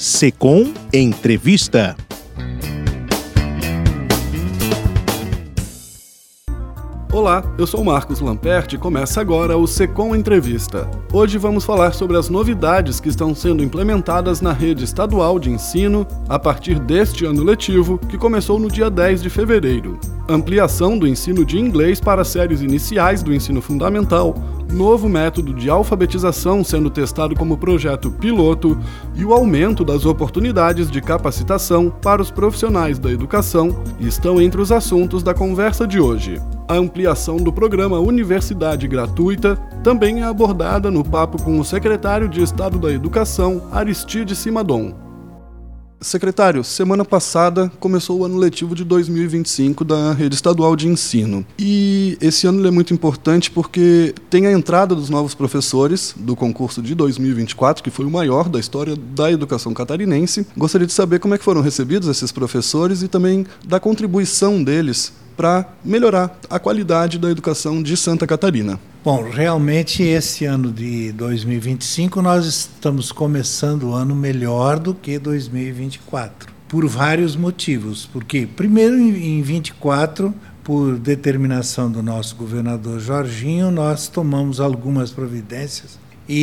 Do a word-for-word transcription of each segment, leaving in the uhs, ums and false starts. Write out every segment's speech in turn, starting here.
Secom Entrevista. Olá, eu sou o Marcos Lamperti e começa agora o Secom Entrevista. Hoje vamos falar sobre as novidades que estão sendo implementadas na rede estadual de ensino a partir deste ano letivo, que começou no dia dez de fevereiro. Ampliação do ensino de inglês para séries iniciais do ensino fundamental, novo método de alfabetização sendo testado como projeto piloto e o aumento das oportunidades de capacitação para os profissionais da educação estão entre os assuntos da conversa de hoje. A ampliação do programa Universidade Gratuita também é abordada no papo com o secretário de Estado da Educação, Aristide Simadon. Secretário, semana passada começou o ano letivo de dois mil e vinte e cinco da Rede Estadual de Ensino. E esse ano é muito importante porque tem a entrada dos novos professores do concurso de dois mil e vinte e quatro, que foi o maior da história da educação catarinense. Gostaria de saber como é que foram recebidos esses professores e também da contribuição deles para melhorar a qualidade da educação de Santa Catarina. Bom, realmente esse ano de dois mil e vinte e cinco nós estamos começando o ano melhor do que dois mil e vinte e quatro, por vários motivos. Porque, primeiro, em vinte e quatro, por determinação do nosso governador Jorginho, nós tomamos algumas providências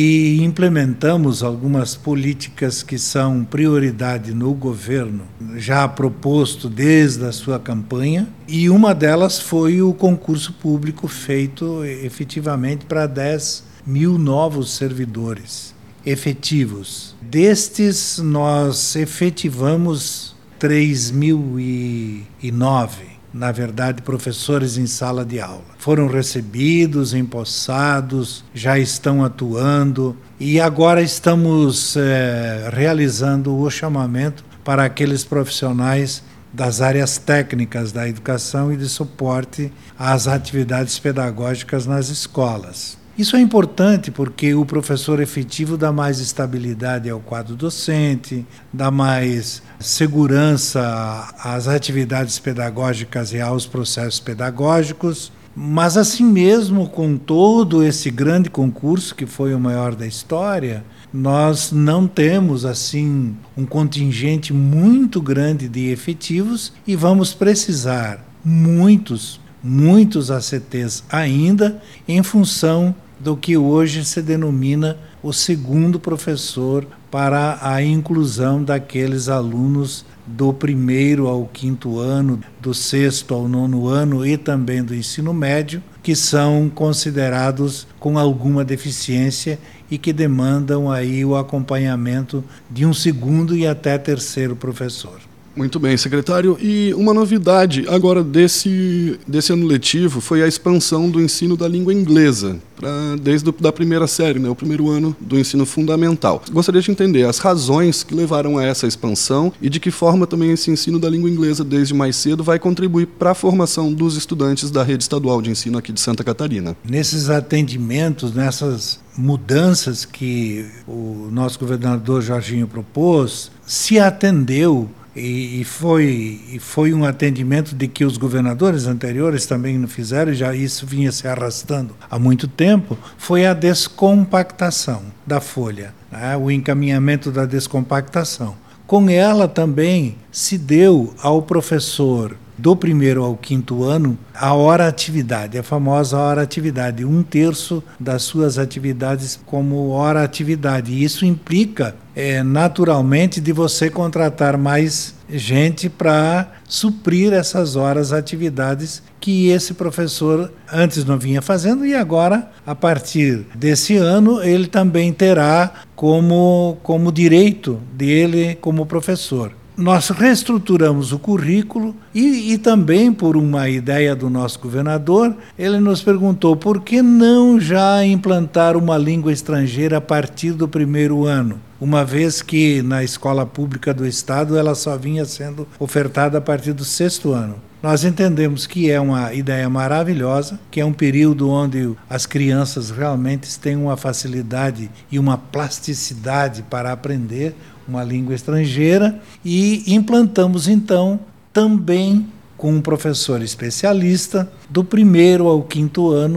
e implementamos algumas políticas que são prioridade no governo, já proposto desde a sua campanha, e uma delas foi o concurso público feito efetivamente para dez mil novos servidores efetivos. Destes, nós efetivamos três mil e nove. Na verdade, professores em sala de aula. Foram recebidos, empossados, já estão atuando e agora estamos é, realizando o chamamento para aqueles profissionais das áreas técnicas da educação e de suporte às atividades pedagógicas nas escolas. Isso é importante porque o professor efetivo dá mais estabilidade ao quadro docente, dá mais segurança às atividades pedagógicas e aos processos pedagógicos, mas assim mesmo, com todo esse grande concurso, que foi o maior da história, nós não temos assim um contingente muito grande de efetivos e vamos precisar muitos, muitos A C Tês ainda em função do que hoje se denomina o segundo professor para a inclusão daqueles alunos do primeiro ao quinto ano, do sexto ao nono ano e também do ensino médio, que são considerados com alguma deficiência e que demandam aí o acompanhamento de um segundo e até terceiro professor. Muito bem, secretário. E uma novidade agora desse, desse ano letivo foi a expansão do ensino da língua inglesa, pra, desde a primeira série, né, o primeiro ano do ensino fundamental. Gostaria de entender as razões que levaram a essa expansão e de que forma também esse ensino da língua inglesa desde mais cedo vai contribuir para a formação dos estudantes da rede estadual de ensino aqui de Santa Catarina. Nesses atendimentos, nessas mudanças que o nosso governador Jorginho propôs, se atendeu E, e, foi, e foi um atendimento de que os governadores anteriores também não fizeram, já isso vinha se arrastando há muito tempo, foi a descompactação da folha, né? O encaminhamento da descompactação. Com ela também se deu ao professor do primeiro ao quinto ano a hora-atividade, a famosa hora-atividade, um terço das suas atividades como hora-atividade. E isso implica, é, naturalmente, de você contratar mais gente para suprir essas horas-atividades que esse professor antes não vinha fazendo e agora, a partir desse ano, ele também terá como, como direito dele como professor. Nós reestruturamos o currículo e, e também, por uma ideia do nosso governador, ele nos perguntou por que não já implantar uma língua estrangeira a partir do primeiro ano, uma vez que na escola pública do Estado ela só vinha sendo ofertada a partir do sexto ano. Nós entendemos que é uma ideia maravilhosa, que é um período onde as crianças realmente têm uma facilidade e uma plasticidade para aprender uma língua estrangeira e implantamos então também com um professor especialista do primeiro ao quinto ano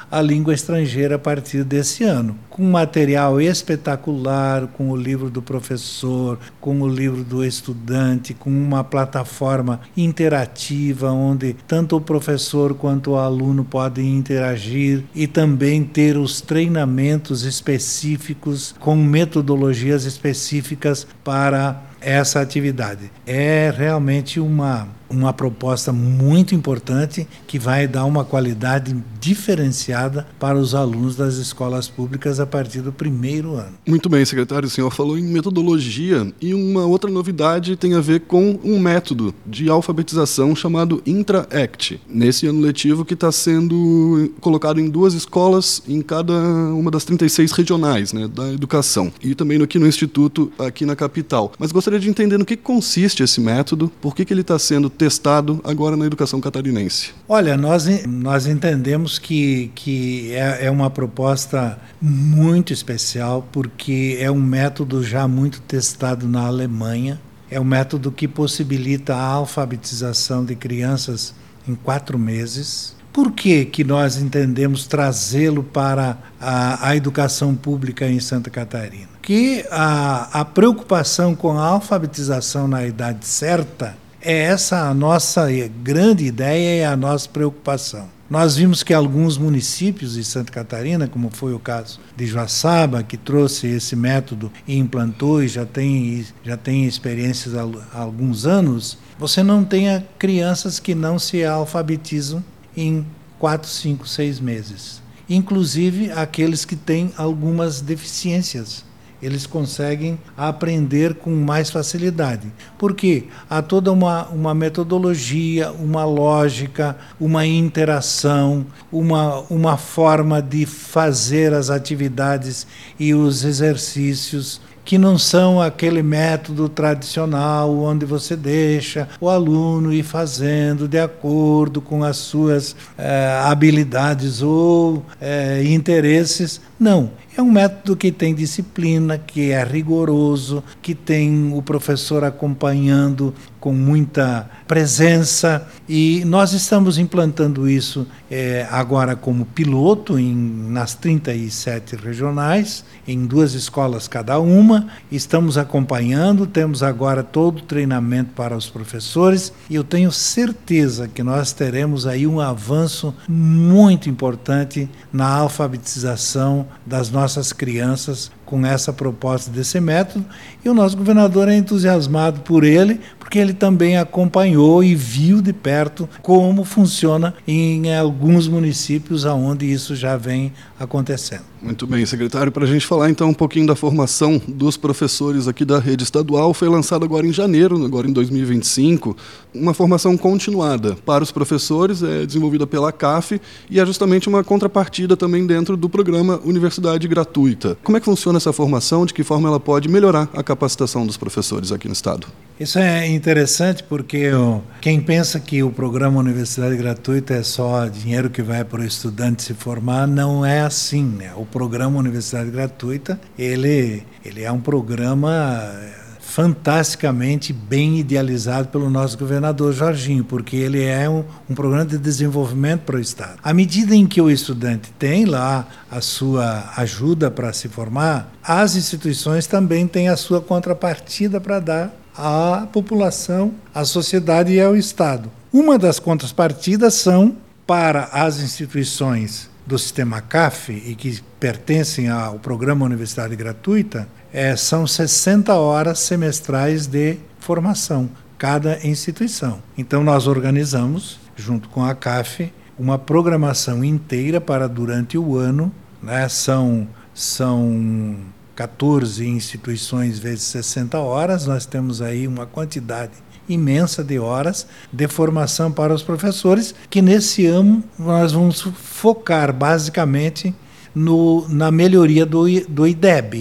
a língua estrangeira a partir desse ano, com material espetacular, com o livro do professor, com o livro do estudante, com uma plataforma interativa onde tanto o professor quanto o aluno podem interagir e também ter os treinamentos específicos com metodologias específicas para essa atividade. É realmente uma, uma proposta muito importante que vai dar uma qualidade diferenciada para os alunos das escolas públicas a partir do primeiro ano. Muito bem, secretário. O senhor falou em metodologia e uma outra novidade tem a ver com um método de alfabetização chamado IntraAct, nesse ano letivo que está sendo colocado em duas escolas em cada uma das trinta e seis regionais, né, da educação, e também aqui no Instituto, aqui na capital. Mas gostaria de entender no que consiste esse método, por que, que ele está sendo testado agora na educação catarinense. Olha, nós, nós entendemos que, que é, é uma proposta muito especial, porque é um método já muito testado na Alemanha, é um método que possibilita a alfabetização de crianças em quatro meses. Por que que nós entendemos trazê-lo para a, a educação pública em Santa Catarina? Que a, a preocupação com a alfabetização na idade certa é essa a nossa grande ideia e a nossa preocupação. Nós vimos que alguns municípios de Santa Catarina, como foi o caso de Joaçaba, que trouxe esse método e implantou e já tem, já tem experiências há alguns anos, você não tenha crianças que não se alfabetizam em quatro, cinco, seis meses. Inclusive aqueles que têm algumas deficiências. Eles conseguem aprender com mais facilidade. Porque há toda uma, uma metodologia, uma lógica, uma interação, uma, uma forma de fazer as atividades e os exercícios que não são aquele método tradicional onde você deixa o aluno ir fazendo de acordo com as suas eh, habilidades ou eh, interesses. Não, é um método que tem disciplina, que é rigoroso, que tem o professor acompanhando com muita presença, e nós estamos implantando isso eh, agora como piloto em, nas trinta e sete regionais, em duas escolas cada uma. Estamos acompanhando, temos agora todo o treinamento para os professores, e eu tenho certeza que nós teremos aí um avanço muito importante na alfabetização das nossas crianças com essa proposta desse método, e o nosso governador é entusiasmado por ele, porque ele também acompanhou e viu de perto como funciona em alguns municípios onde isso já vem acontecendo. Muito bem, secretário. Para a gente falar então um pouquinho da formação dos professores aqui da rede estadual, foi lançado agora em janeiro, agora em dois mil e vinte e cinco, uma formação continuada para os professores, é desenvolvida pela C A F, e é justamente uma contrapartida também dentro do programa Universidade Gratuita. Como é que funciona essa formação? De que forma ela pode melhorar a capacitação dos professores aqui no estado? Isso é interessante porque ó, quem pensa que o programa Universidade Gratuita é só dinheiro que vai para o estudante se formar, não é assim, né? O programa Universidade Gratuita, ele, ele é um programa fantasticamente bem idealizado pelo nosso governador Jorginho, porque ele é um, um programa de desenvolvimento para o Estado. À medida em que o estudante tem lá a sua ajuda para se formar, as instituições também têm a sua contrapartida para dar à população, à sociedade e ao Estado. Uma das contrapartidas são para as instituições do sistema C A F e que pertencem ao programa Universidade Gratuita, é, são sessenta horas semestrais de formação, cada instituição. Então nós organizamos, junto com a C A F, uma programação inteira para durante o ano, né, são, são quatorze instituições vezes sessenta horas, nós temos aí uma quantidade imensa de horas de formação para os professores, que nesse ano nós vamos focar basicamente no, na melhoria do, do I D E B.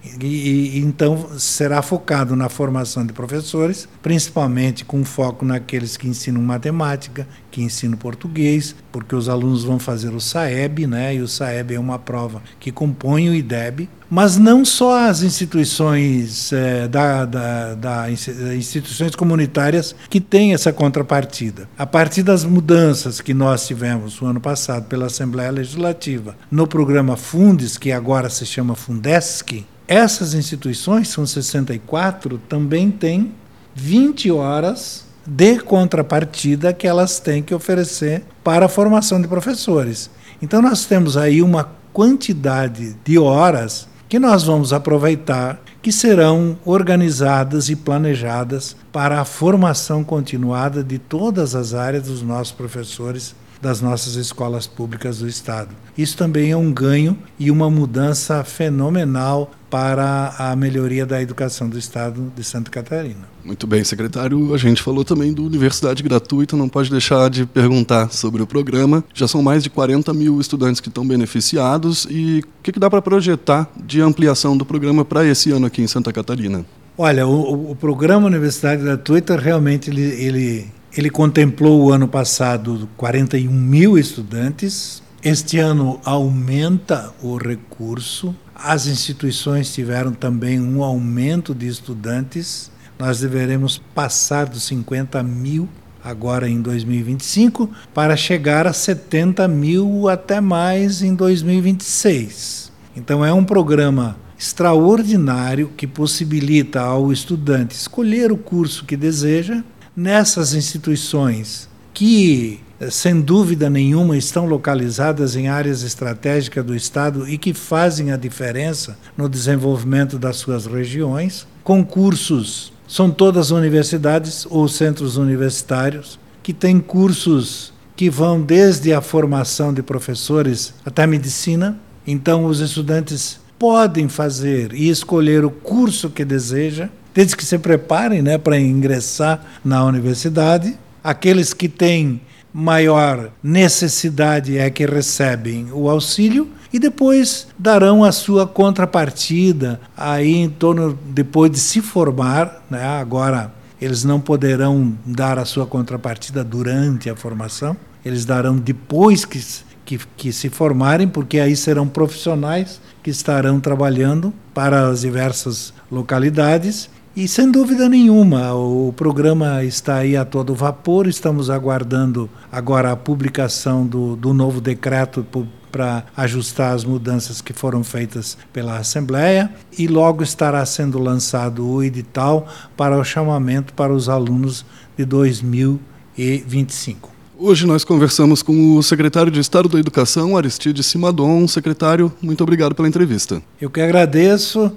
E, e, então será focado na formação de professores, principalmente com foco naqueles que ensinam matemática, que ensinam português, porque os alunos vão fazer o SAEB, né? E o SAEB é uma prova que compõe o I D E B, mas não só as instituições é, da, da, da instituições comunitárias que têm essa contrapartida. A partir das mudanças que nós tivemos no ano passado pela Assembleia Legislativa no programa Fundes, que agora se chama Fundesc, essas instituições, são sessenta e quatro, também têm vinte horas de contrapartida que elas têm que oferecer para a formação de professores. Então nós temos aí uma quantidade de horas que nós vamos aproveitar, que serão organizadas e planejadas para a formação continuada de todas as áreas dos nossos professores das nossas escolas públicas do Estado. Isso também é um ganho e uma mudança fenomenal para a melhoria da educação do Estado de Santa Catarina. Muito bem, secretário. A gente falou também do Universidade Gratuita, não pode deixar de perguntar sobre o programa. Já são mais de quarenta mil estudantes que estão beneficiados e o que, que dá para projetar de ampliação do programa para esse ano aqui em Santa Catarina? Olha, o, o programa Universidade Gratuita realmente ele... ele Ele contemplou o ano passado quarenta e um mil estudantes. Este ano aumenta o recurso. As instituições tiveram também um aumento de estudantes. Nós deveremos passar dos cinquenta mil agora em dois mil e vinte e cinco para chegar a setenta mil até mais em dois mil e vinte e seis. Então é um programa extraordinário que possibilita ao estudante escolher o curso que deseja nessas instituições que, sem dúvida nenhuma, estão localizadas em áreas estratégicas do Estado e que fazem a diferença no desenvolvimento das suas regiões. Concursos são todas universidades ou centros universitários que têm cursos que vão desde a formação de professores até a medicina. Então, os estudantes podem fazer e escolher o curso que deseja, desde que se preparem, né, para ingressar na universidade. Aqueles que têm maior necessidade é que recebem o auxílio e depois darão a sua contrapartida aí em torno, depois de se formar, né, agora eles não poderão dar a sua contrapartida durante a formação, eles darão depois que, que, que se formarem, porque aí serão profissionais que estarão trabalhando para as diversas localidades. E, sem dúvida nenhuma, o programa está aí a todo vapor. Estamos aguardando agora a publicação do, do novo decreto para ajustar as mudanças que foram feitas pela Assembleia e logo estará sendo lançado o edital para o chamamento para os alunos de dois mil e vinte e cinco. Hoje nós conversamos com o secretário de Estado da Educação, Aristides Simadon. Secretário, muito obrigado pela entrevista. Eu que agradeço,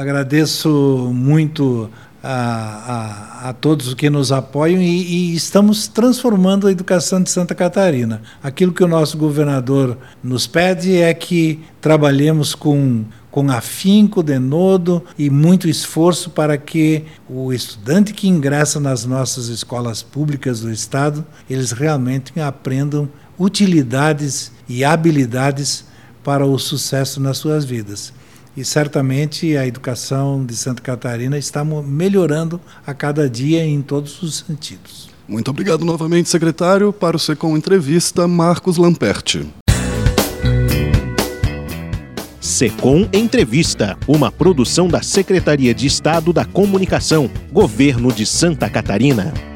agradeço muito a, a, a todos que nos apoiam e, e estamos transformando a educação de Santa Catarina. Aquilo que o nosso governador nos pede é que trabalhemos com com afinco, denodo e muito esforço para que o estudante que ingressa nas nossas escolas públicas do Estado, eles realmente aprendam utilidades e habilidades para o sucesso nas suas vidas. E certamente a educação de Santa Catarina está melhorando a cada dia em todos os sentidos. Muito obrigado novamente, secretário. Para o SECOM Entrevista, Marcos Lamperti. SECOM Entrevista, uma produção da Secretaria de Estado da Comunicação, Governo de Santa Catarina.